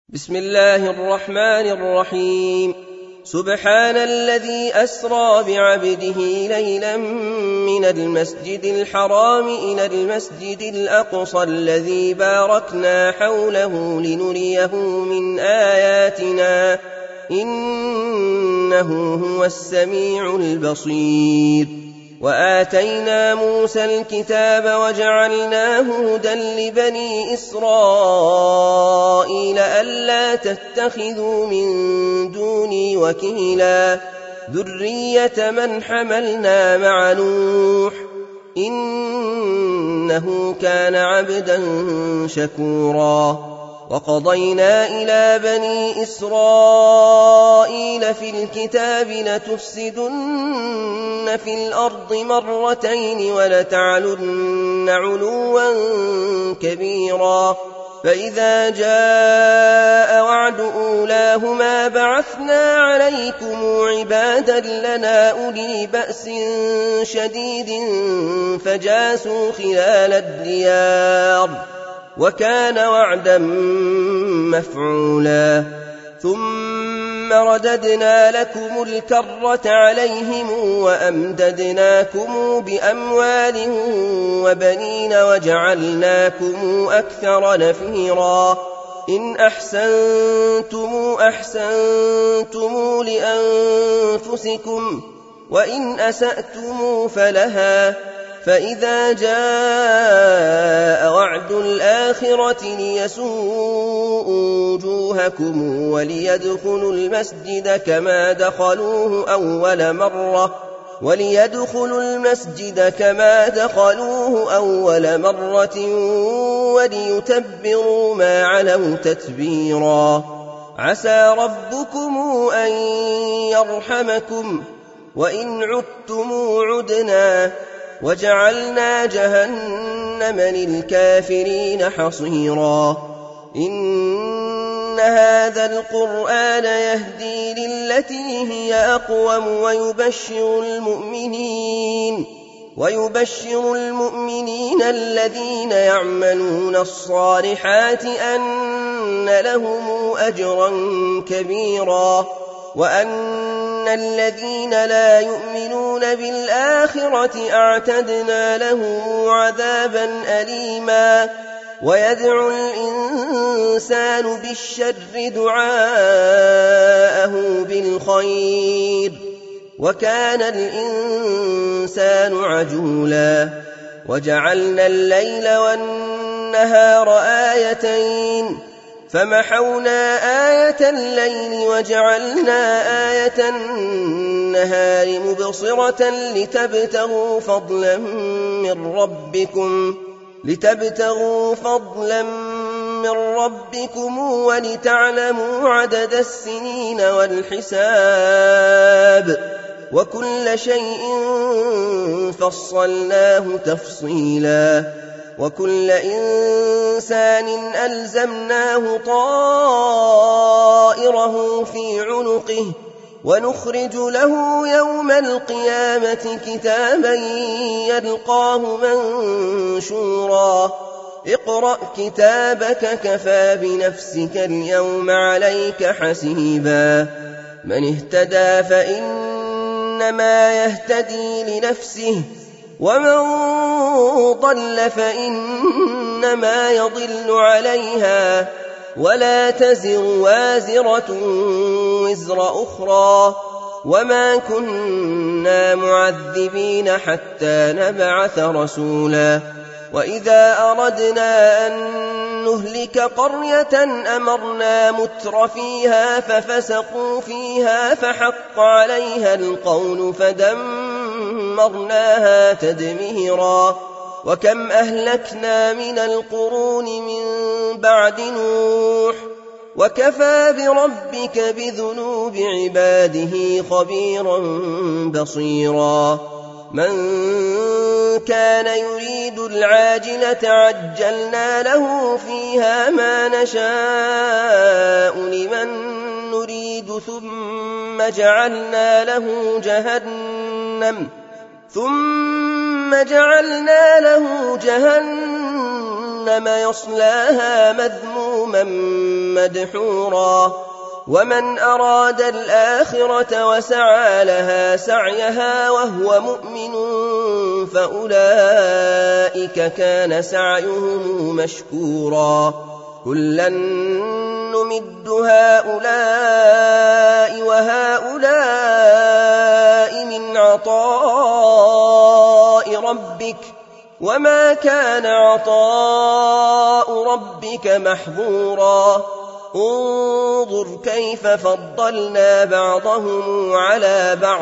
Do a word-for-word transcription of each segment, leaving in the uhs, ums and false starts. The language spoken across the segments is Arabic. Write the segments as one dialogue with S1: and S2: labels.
S1: بسم الله الرحمن الرحيم. سبحان الذي أسرى بعبده ليلا من المسجد الحرام إلى المسجد الأقصى الذي باركنا حوله لنريه من آياتنا إنه هو السميع البصير. وآتينا موسى الكتاب وجعلناه هدى لبني إسرائيل ألا تتخذوا من دوني وكيلا ذرية من حملنا مع نوح إنه كان عبدا شكورا. وقضينا إلى بني إسرائيل في الكتاب لتفسدن في الأرض مرتين ولتعلن علوا كبيرا. فإذا جاء وعد أولاهما بعثنا عليكم عبادا لنا أولي بأس شديد فجاسوا خلال الديار وكان وعدا مفعولا. ثم رددنا لكم الكرة عليهم وأمددناكم بأموال وبنين وجعلناكم أكثر نفيرا. إن أحسنتم أحسنتم لأنفسكم وإن أسأتم فلها. فإذا جاء وعد الآخرة ليسوءوا وجوهكم وليدخلوا المسجد كما دخلوه أول مرة وليدخلوا المسجد كما دخلوه أول مرة وليتبروا ما علوا تتبيرا. عسى ربكم أن يرحمكم وإن عدتم عدنا وجعلنا جهنم للكافرين حصيرا. إن هذا القرآن يهدي للتي هي أقوم ويبشر المؤمنين ويبشر المؤمنين الذين يعملون الصالحات أن لهم أجرا كبيرا وأن الذين لا يؤمنون بالآخرة أعتدنا لهم عذابا أليما. ويدعو الإنسان بالشر دعاءه بالخير وكان الإنسان عجولا. وجعلنا الليل والنهار آيتين فمحونا آية الليل وجعلنا آية النهار مبصرة لتبتغوا فضلا من ربكم لتبتغوا فضلا من ربكم ولتعلموا عدد السنين والحساب وكل شيء فصلناه تفصيلا. وكل إنسان ألزمناه طائره في عنقه ونخرج له يوم القيامة كتابا يلقاه منشورا. اقرأ كتابك كفى بنفسك اليوم عليك حسيبا. من اهتدى فإنما يهتدي لنفسه ومن ضل فإنما يضل عليها ولا تزر وازرة وزر أخرى وما كنا معذبين حتى نبعث رسولا. وإذا أردنا أن نهلك قرية أمرنا متر فيها ففسقوا فيها فحق عليها القول فدمرناها تدميرا. وكم أهلكنا من القرون من بعد نوح وكفى بربك بذنوب عباده خبيرا بصيرا. من كان يريد العاجلة عجلنا له فيها ما نشاء لمن نريد ثم جعلنا له جهنم ثم جعلنا له جهنم يصلاها مذموما مدحورا ومن أراد الآخرة وسعى لها سعيها وهو مؤمن فأولئك كان سعيهم مشكورا كلا نمد هؤلاء وهؤلاء من عطاء ربك وما كان عطاء ربك محظورا انظر كيف فضلنا بعضهم على بعض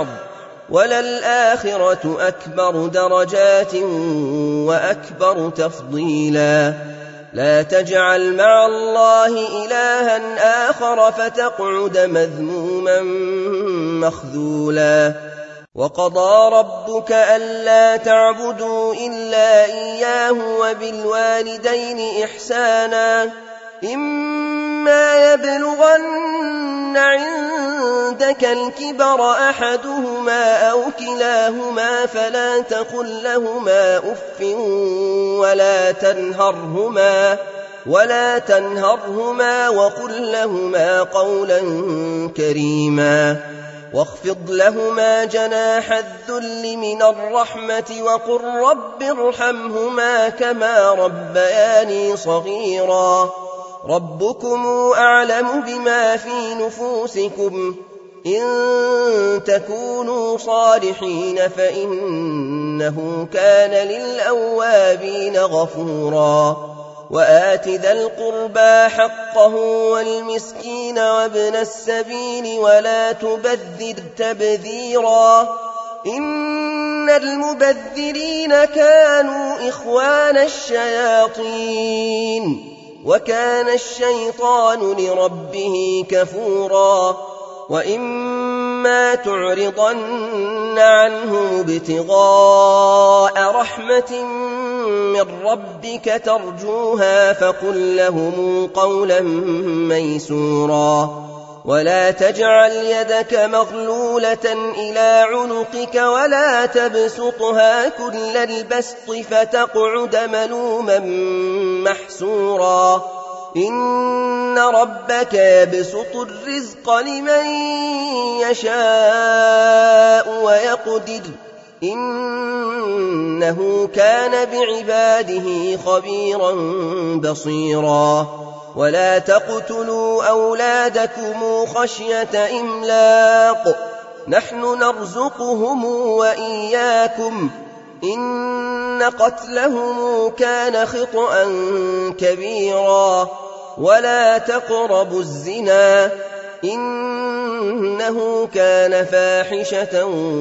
S1: وللآخرة أكبر درجات وأكبر تفضيلا لا تجعل مع الله إلها آخر فتقعد مذموما مخذولا وقضى ربك ألا تعبدوا إلا إياه وبالوالدين إحسانا إما يبلغن عندك الكبر أحدهما أو كلاهما فلا تقل لهما أف ولا تنهرهما ولا تنهرهما وقل لهما قولا كريما واخفض لهما جناح الذل من الرحمة وقل رب ارحمهما كما ربياني صغيرا ربكم أعلم بما في نفوسكم إن تكونوا صالحين فإنه كان للأوابين غفورا وآت ذا القربى حقه والمسكين وابن السبيل ولا تبذر تبذيرا إن المبذرين كانوا إخوان الشياطين وكان الشيطان لربه كفورا وإما تعرضن عنهم ابتغاء رحمة من ربك ترجوها فقل لهم قولا ميسورا ولا تجعل يدك مغلولة إلى عنقك ولا تبسطها كل البسط فتقعد ملوما محسورا إن ربك يبسط الرزق لمن يشاء ويقدر إنه كان بعباده خبيرا بصيرا ولا تقتلوا أولادكم خشية إملاق نحن نرزقهم وإياكم إن قتلهم كان خطأ كبيرا ولا تقربوا الزنا إنه كان فاحشة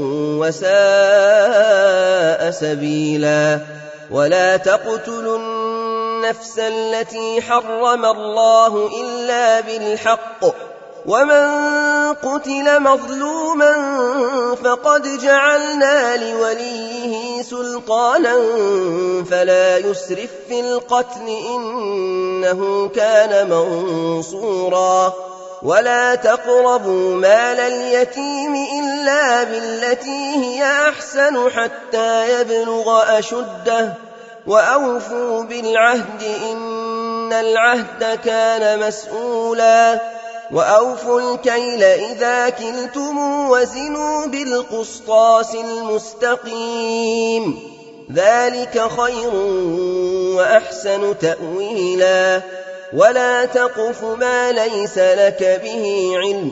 S1: وساء سبيلا ولا تقتلوا النفس التي حرم الله إلا بالحق ومن قتل مظلوما فقد جعلنا لوليه سلطانا فلا يسرف في القتل إنه كان منصورا ولا تقربوا مال اليتيم إلا بالتي هي أحسن حتى يبلغ أشده وأوفوا بالعهد إن العهد كان مسؤولا وأوفوا الكيل إذا كلتم وزنوا بالقسطاس المستقيم ذلك خير وأحسن تأويلا ولا تقف ما ليس لك به علم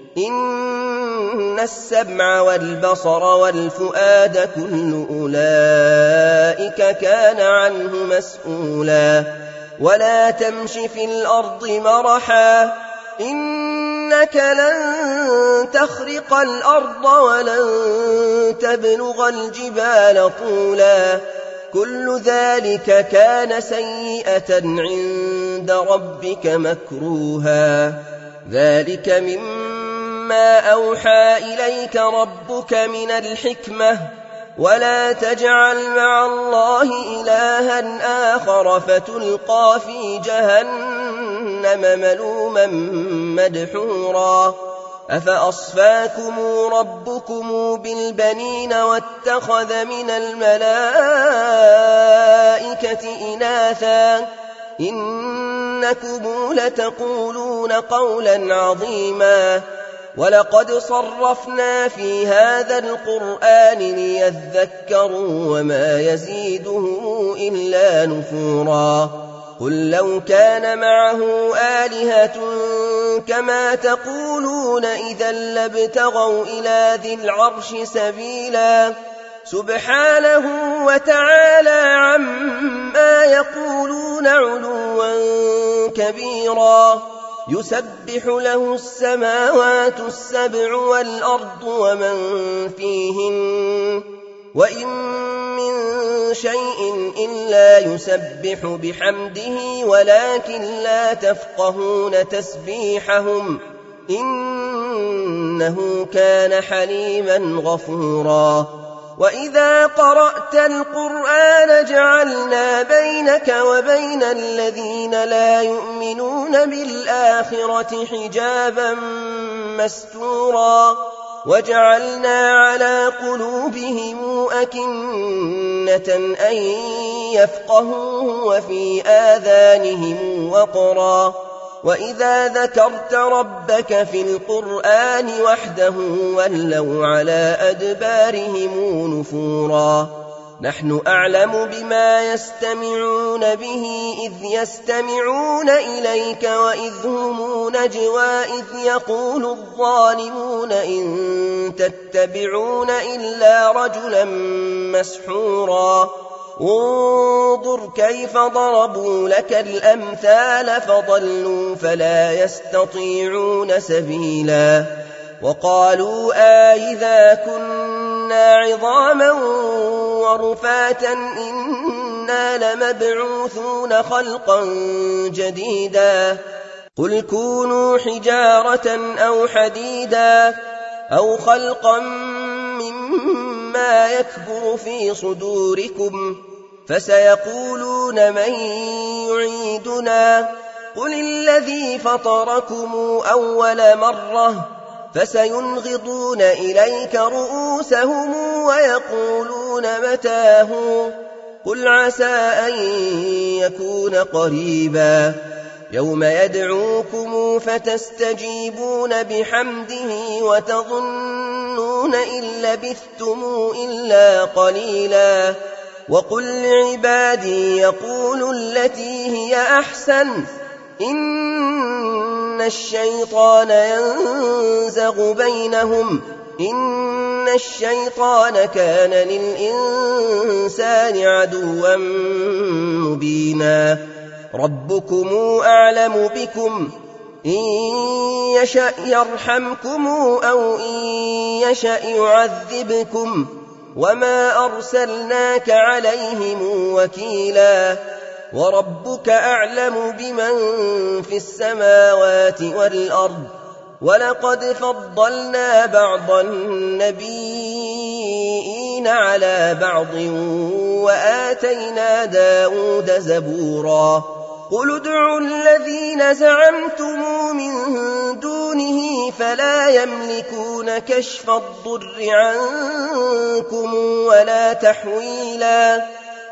S1: إن السمع والبصر والفؤاد كل أولئك كان عنه مسؤولا ولا تمش في الأرض مرحا إنك لن تخرق الأرض ولن تبلغ الجبال طولا كل ذلك كان سيئة عند ربك مكروها ذلك مما أوحى إليك ربك من الحكمة ولا تجعل مع الله إلها آخر فتلقى في جهنم ملوما مدحورا أفأصفاكم ربكم بالبنين واتخذ من الملائكة إناثا إنه إنكم لتقولون قولا عظيما ولقد صرفنا في هذا القرآن ليذكروا وما يزيدهم إلا نفورا قل لو كان معه آلهة كما تقولون إذا لابتغوا إلى ذي العرش سبيلا سبحانه وتعالى عما يقولون علوا كبيرا يسبح له السماوات السبع والأرض ومن فيهن وإن من شيء إلا يسبح بحمده ولكن لا تفقهون تسبيحهم إنه كان حليما غفورا وإذا قرأت القرآن جعلنا بينك وبين الذين لا يؤمنون بالآخرة حجابا مستورا وجعلنا على قلوبهم أكنة أن يفقهوه وفي آذانهم وقرا وإذا ذكرت ربك في القرآن وحده ولوا على أدبارهم نفورا نحن أعلم بما يستمعون به إذ يستمعون إليك وإذ هم نجوى إذ يقول الظالمون إن تتبعون إلا رجلا مسحورا انظر كيف ضربوا لك الأمثال فضلوا فلا يستطيعون سبيلا وقالوا آئذا كنا عظاما ورفاتا إنا لمبعوثون خلقا جديدا قل كونوا حجارة أو حديدا أو خلقا مما يكبر في صدوركم فسيقولون من يعيدنا قل الذي فطركم أول مرة فسينغضون إليك رؤوسهم ويقولون متاه قل عسى أن يكون قريبا يوم يدعوكم فتستجيبون بحمده وتظنون إن لبثتم إلا قليلا وقل لعبادي يقولوا التي هي أحسن إن الشيطان ينزغ بينهم إن الشيطان كان للإنسان عدوا مبينا ربكم أعلم بكم إن يشأ يرحمكم أو إن يشأ يعذبكم وما أرسلناك عليهم وكيلا وربك أعلم بمن في السماوات والأرض ولقد فضلنا بعض النبيين على بعض وآتينا داود زبورا قل ادعوا الذين زعمتم من دونه فلا يملكون كشف الضر عنكم ولا تحويلا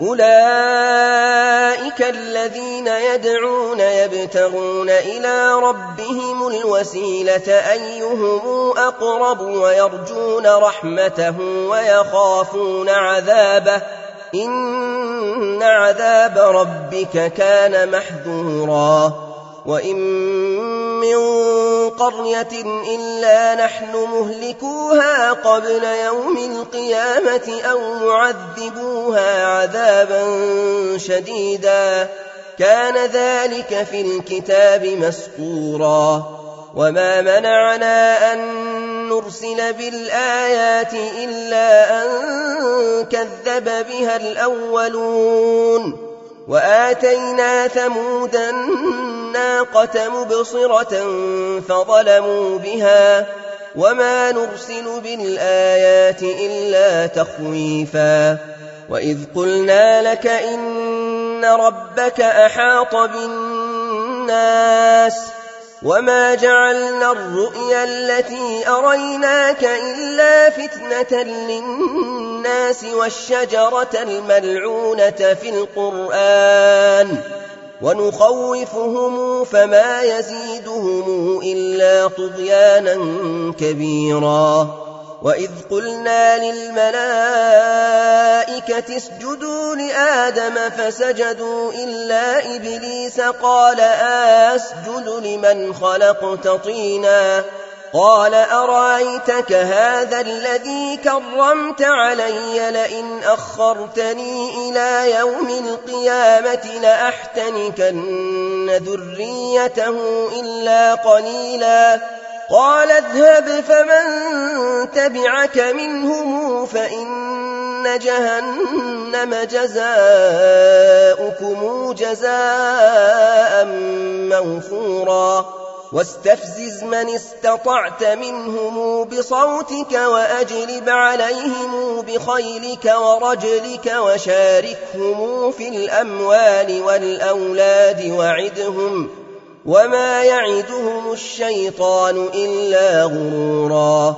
S1: أولئك الذين يدعون يبتغون إلى ربهم الوسيلة أيهم أقرب ويرجون رحمته ويخافون عذابه إن عذاب ربك كان محذورا وإن من قرية إلا نحن مهلكوها قبل يوم القيامة أو معذبوها عذابا شديدا كان ذلك في الكتاب مسطورا وما منعنا أن نرسل بالآيات إلا أن كذب بها الأولون وآتينا ثمود الناقة مبصرة فظلموا بها وما نرسل بالآيات إلا تخويفا وإذ قلنا لك إن ربك أحاط بالناس وما جعلنا الرؤيا التي أريناك إلا فتنة للناس والشجرة الملعونة في القرآن ونخوفهم فما يزيدهم إلا طغيانا كبيرا. وإذ قلنا للملائكة اسجدوا لآدم فسجدوا إلا إبليس قال أسجد لمن خلقت طينا قال أرأيتك هذا الذي كرمت علي لئن أخرتني إلى يوم القيامة لأحتنكن ذريته إلا قليلا قال اذهب فمن تبعك منهم فإن جهنم جزاؤكم جزاء موفورا واستفزز من استطعت منهم بصوتك وأجلب عليهم بخيلك ورجلك وشاركهم في الأموال والأولاد وعدهم وما يعدهم الشيطان إلا غرورا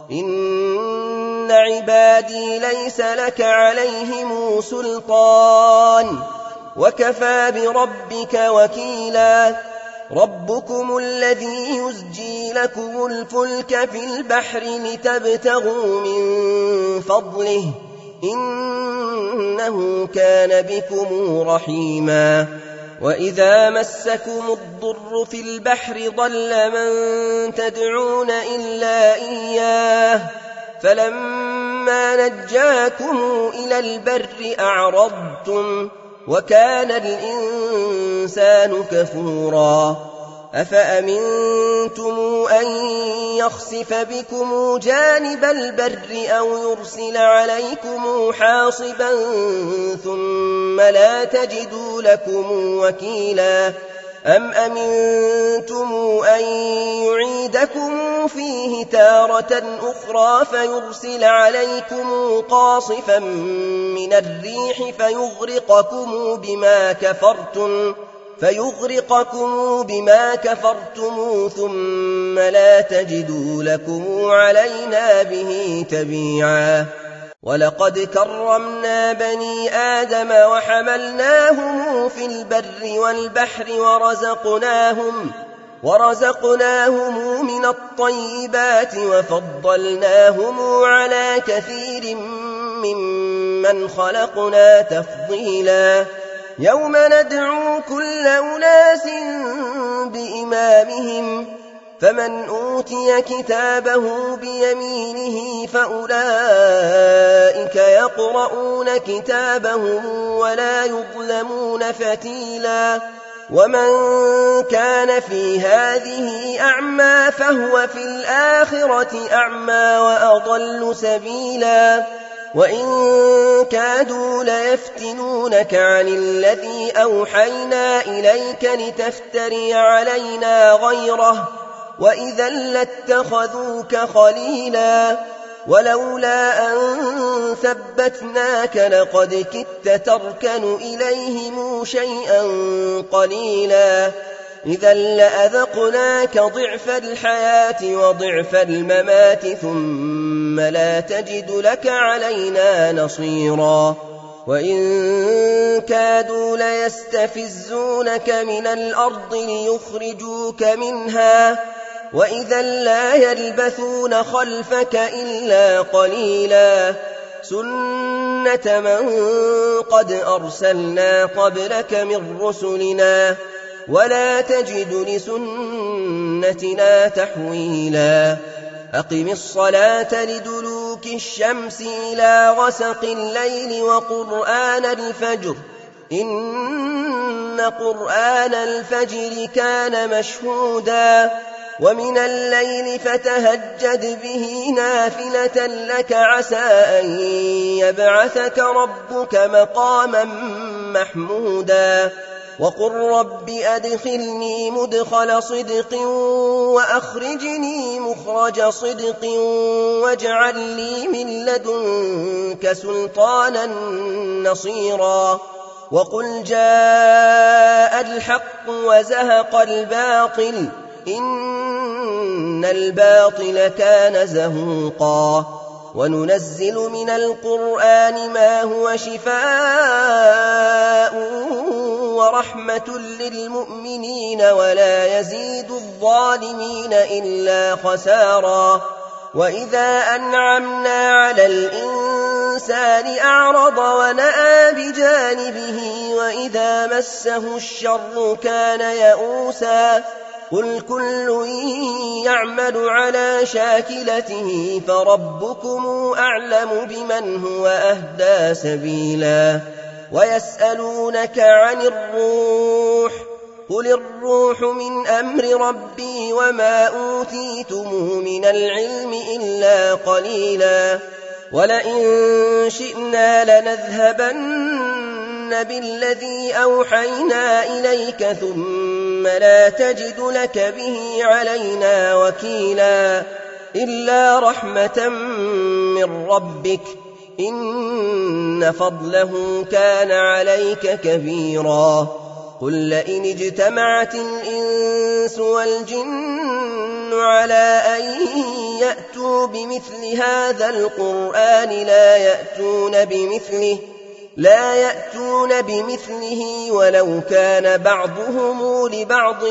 S1: إن عبادي ليس لك عليهم سلطان وكفى بربك وكيلا ربكم الذي يزجي لكم الفلك في البحر لتبتغوا من فضله إنه كان بكم رحيما وإذا مسكم الضر في البحر ضل من تدعون إلا إياه فلما نجاكم إلى البر أعرضتم وكان الإنسان كفورا أفأمنتم أن يخسف بكم جانب البر أو يرسل عليكم حاصبا ثم لا تجدوا لكم وكيلا أم أمنتم أن يعيدكم فيه تارة أخرى فيرسل عليكم قاصفا من الريح فيغرقكم بما كفرتم فيغرقكم بما كفرتم ثم لا تجدوا لكم علينا به تبيعا ولقد كرمنا بني آدم وحملناهم في البر والبحر ورزقناهم ورزقناهم من الطيبات وفضلناهم على كثير ممن خلقنا تفضيلا يوم ندعو كل أناس بإمامهم فمن أوتي كتابه بيمينه فأولئك يقرؤون كتابهم ولا يظلمون فتيلا ومن كان في هذه أعمى فهو في الآخرة أعمى وأضل سبيلا وإن كادوا ليفتنونك عن الذي أوحينا إليك لتفتري علينا غيره وإذا لاتخذوك خليلا ولولا أن ثبتناك لقد كدت تركن إليهم شيئا قليلا إذا لأذقناك ضعف الحياة وضعف الممات ثم لا تجد لك علينا نصيرا وإن كادوا ليستفزونك من الأرض ليخرجوك منها وإذا لا يلبثون خلفك إلا قليلا سنة من قد أرسلنا قبلك من رسلنا ولا تجد لسنتنا تحويلا أقم الصلاة لدلوك الشمس إلى غسق الليل وقرآن الفجر إن قرآن الفجر كان مشهودا ومن الليل فتهجد به نافلة لك عسى أن يبعثك ربك مقاما محمودا وقل رب أدخلني مدخل صدق وأخرجني مخرج صدق واجعل لي من لدنك سلطانا نصيرا وقل جاء الحق وزهق الباطل إن الباطل كان زهوقا وننزل من القرآن ما هو شفاء ورحمة للمؤمنين ولا يزيد الظالمين إلا خسارا. وإذا أنعمنا على الإنسان أعرض ونأى بجانبه وإذا مسه الشر كان يئوسا. قل كل يعمل على شاكلته فربكم أعلم بمن هو أهدى سبيلا. ويسألونك عن الروح قل الروح من أمر ربي وما أوتيتم من العلم إلا قليلا. ولئن شئنا لنذهبن بالذي أوحينا إليك ثم لا تجد لك به علينا وكيلا. إلا رحمة من ربك إن فضله كان عليك كبيرا. قل لئن اجتمعت الإنس والجن على أن يأتوا بمثل هذا القرآن لا يأتون بمثله لا يأتون بمثله ولو كان بعضهم لبعض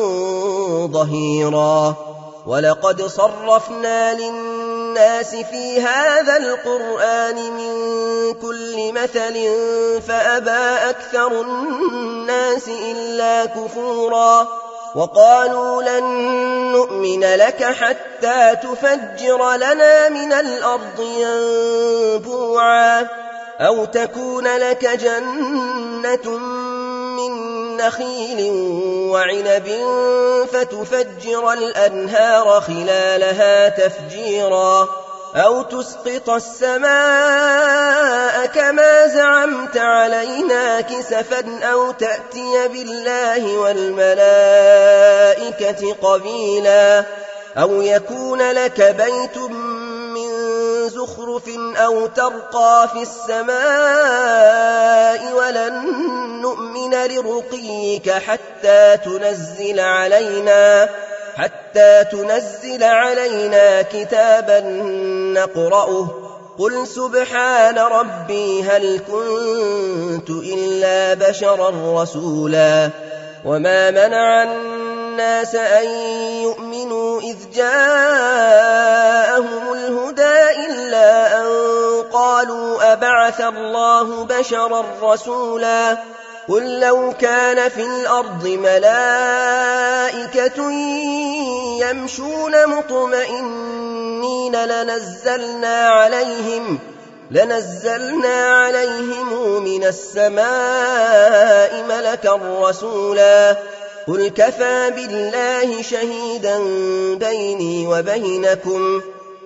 S1: ظهيرا. ولقد صرفنا للناس في هذا القرآن من كل مثل فأبى أكثر الناس إلا كفورا. وقالوا لن نؤمن لك حتى تفجر لنا من الأرض ينبوعا أو تكون لك جنة من نخيل وعنب فتفجر الأنهار خلالها تفجيرا أو تسقط السماء كما زعمت علينا كسفا أو تأتي بالله والملائكة قبيلا أو يكون لك بيت من زخرف أو ترقى في السماء ولن نؤمن لرقيك حتى تنزل علينا حتى تنزل علينا كتابا نقرأه. قل سبحان ربي هل كنت إلا بشرا رسولا. وما منع الناس أن يؤمنوا إذ جاءهم الهدى إلا أن قالوا أبعث الله بشرا رسولا. قل لو كان في الأرض ملائكة يمشون مطمئنين لنزلنا عليهم لنزلنا عليهم من السماء ملكا رسولا. قل كفى بالله شهيدا بيني وبينكم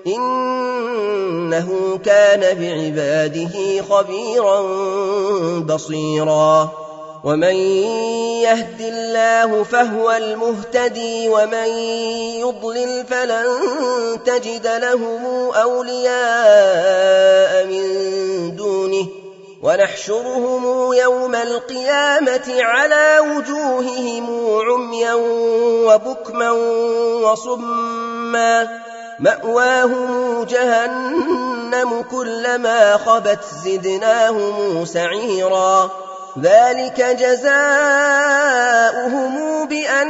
S1: إنه كان بعباده خبيرا بصيرا. ومن يهد الله فهو المهتدي ومن يضلل فلن تجد لهم أولياء من دونه. ونحشرهم يوم القيامة على وجوههم عميا وبكما وصما مأواهم جهنم كلما خبت زدناهم سعيرا. ذلك جزاؤهم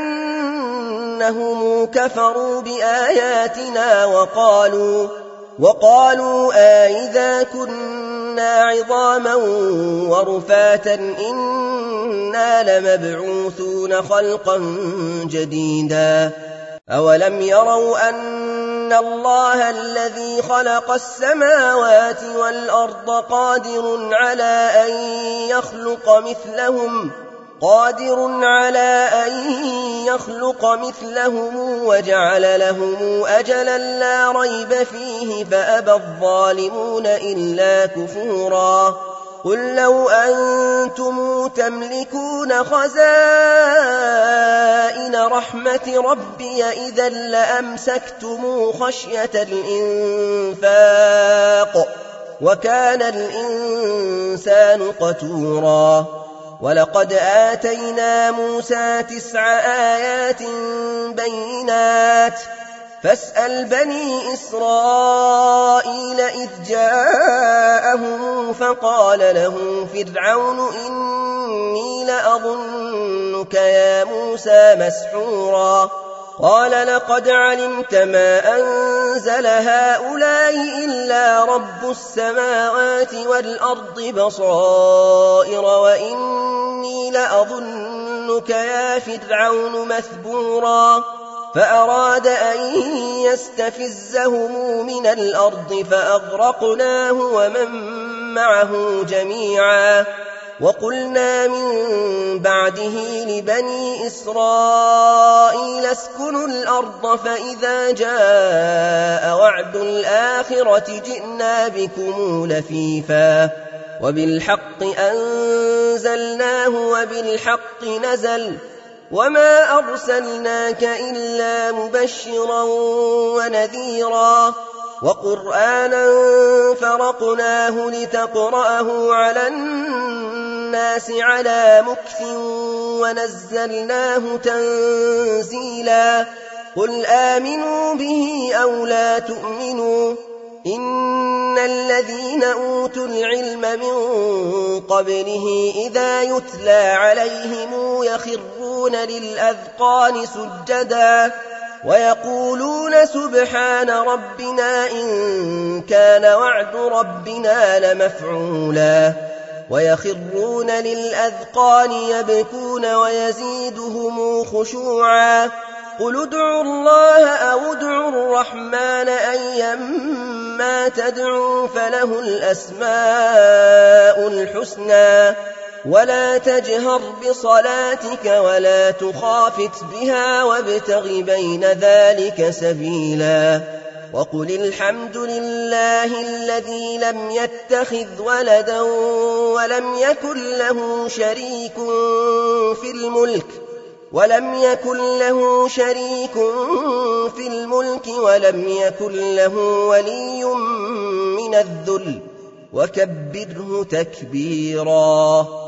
S1: بأنهم كفروا بآياتنا وقالوا وقالوا أئذا كنا عظاما ورفاتا إنا لمبعوثون خلقا جديدا. أولم يروا أن الله الذي خلق السماوات والأرض قادر على أن يخلق مثلهم قادر على أن يخلق مثلهم وجعل لهم أجلا لا ريب فيه فأبى الظالمون إلا كفورا. قل لو أنتم تملكون خزائن رحمة ربي إذا لأمسكتم خشية الإنفاق وكان الإنسان قتورا. ولقد آتينا موسى تسع آيات بينات فاسأل بني إسرائيل إذ جاءهم فقال له فرعون إني لأظنك يا موسى مسحورا قال لقد علمت ما أنزل هؤلاء إلا رب السماوات والأرض بصائر وإني لأظنك يا فرعون مثبورا فأراد أن يستفزهم من الأرض فأغرقناه ومن معه جميعا وقلنا من بعده لبني إسرائيل اسكنوا الأرض فإذا جاء وعد الآخرة جئنا بكم لفيفا وبالحق أنزلناه وبالحق نزل وما أرسلناك إلا مبشرا ونذيرا وقرآنا فرقناه لتقرأه على الناس على مكث ونزلناه تنزيلا قل آمنوا به أو لا تؤمنوا إن الذين أوتوا العلم من قبله إذا يتلى عليهم يخرون للأذقان سجدا ويقولون سبحان ربنا إن كان وعد ربنا لمفعولا ويخرون للأذقان يبكون ويزيدهم خشوعا قل ادعوا الله أو ادعوا الرحمن أيما تدعوا فله الأسماء الحسنى ولا تجهر بصلاتك ولا تخافت بها وابتغ بين ذلك سبيلا وقل الحمد لله الذي لم يتخذ ولدا ولم يكن له شريك في الملك ولم يكن له شريك في الملك ولم يكن له ولي من الذل وكبره تكبيرا.